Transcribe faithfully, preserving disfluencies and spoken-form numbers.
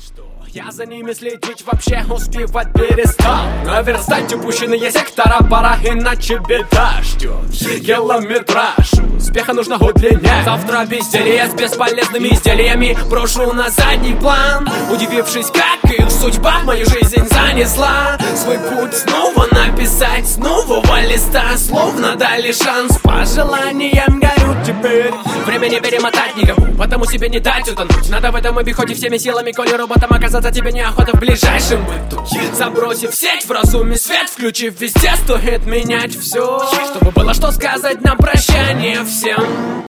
Что я за ними следить вообще успевать перестал. Наверстать упущенные сектора пора, иначе беда ждет. Километраж, успеха нужно удлинять. Завтра безделье с бесполезными изделиями брошу на задний план, удивившись, как их судьба в мою жизнь занесла. Свой путь снова написать с нового листа, словно дали шанс. По желаниям горю теперь. Время не перемотать никому, потому себе не дать утонуть. Надо в этом обиходе всеми силами, коли роботом оказаться тебе неохота в ближайшем быту. Забросив сеть, в разуме свет включив везде, стоит менять все, чтобы было что сказать на прощание всем.